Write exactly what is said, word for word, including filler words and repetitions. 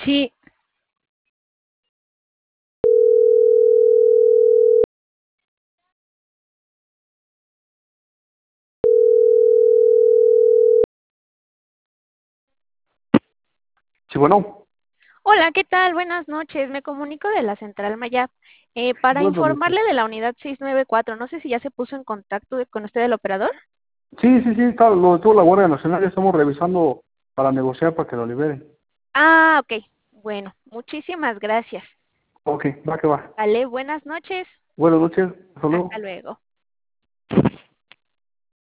Sí, Sí, bueno, hola, ¿qué tal? Buenas noches. Me comunico de la Central Mayap eh, para buenas noches. informarle de la unidad seiscientos noventa y cuatro. No sé si ya se puso en contacto de- con usted el operador. Sí, sí, sí, está, lo detuvo la Guardia Nacional, ya estamos revisando para negociar para que lo liberen. Ah, ok. Bueno, muchísimas gracias. Ok, va que va. Vale, buenas noches. Buenas noches, hasta Hasta luego. luego.